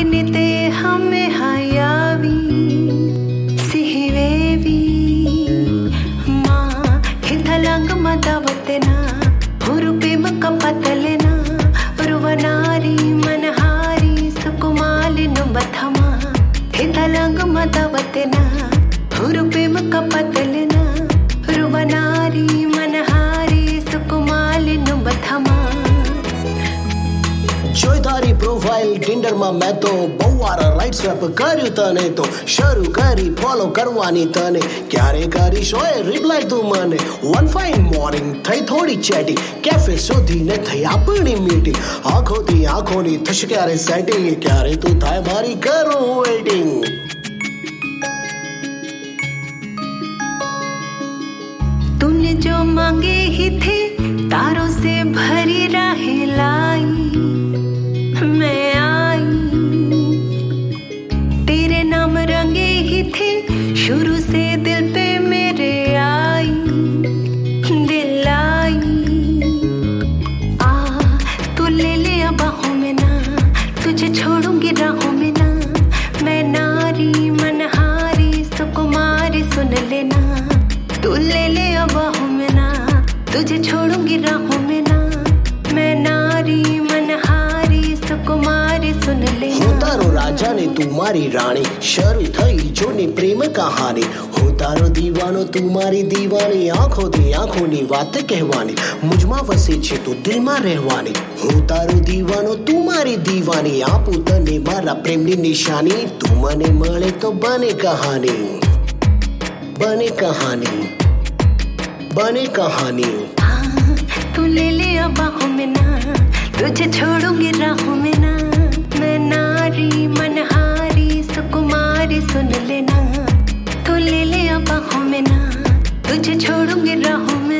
ನಿತೆ ಹಮ್ಮೆ ಹಯಾವಿ ಸಿಹಿವೇವಿ ಮಾ ಹಿತಲಂಗ ಮದವತೆನ ಹುರುಪೇಮ ಕಪತಲೆನ ರುವನಾರಿ ಮನಹಾರಿ ಸುಕುಮಾಲಿನು ಬಥಮ ಹಿತಲಂಗ ಮದವತೆನ ಹುರುಪೇಮ ಕಪತಲೆನ ರುವನಾರಿ ಮನಹಾರಿ ಸುಕುಮಾಲಿನು ಬಥಮ જોઈ તારી પ્રોફાઇલ ટિન્ડરમાં મેં તો બહુ વારા રાઈટ સ્વેપ કર્યું તને તો શરૂ કરી ફોલો કરવાની તને ક્યારે કરીશ હોય રિપ્લાય તું મને વન ફાઇન મોર્નિંગ થઈ થોડી ચેટિંગ કેફે શોધીને થઈ આપણી મીટિંગ આંખોથી આંખોની થશે ક્યારે સેટિંગ ક્યારે તું થાય મારી કરું વેટિંગ तूने जो मांगे ही थे तारों से भरी राहें लाई मैं आई तेरे नाम रंगे ही थे शुरू से दिल पे मेरे आई दिल आई आ तू ले ले अब बाहों में ना तुझे छोड़ूंगी राहों में ना मैं नारी मनहारी सुकुमारी सुन लेना तू ले ले अब बाहों में ना तुझे छोड़ूंगी राहों में ना मैं नारी मनहारी सुकुमारी सुन ले હું તારો રાજા ને તું મારી રાણી શરૂ થઈ જૂની પ્રેમ કહાની હું તારો દીવાનો તું મારી દીવાની આંખોથી આંખોની વાત કહેવાની મુજમાં વસે છે તું દિલમાં રહેવાની હું તારો દીવાનો તું મારી દીવાની આપું તને મારા પ્રેમની નિશાની તું મને મળે તો બને કહાની બને કહાની બને કહાની तू ले ले अब बाहों में ना तुझे छोड़ूंगी राहों में ना मैं नारी मनहारी सुकुमारी सुन लेना तू ले ले अब बाहों में ना तुझे छोड़ूंगी राहों में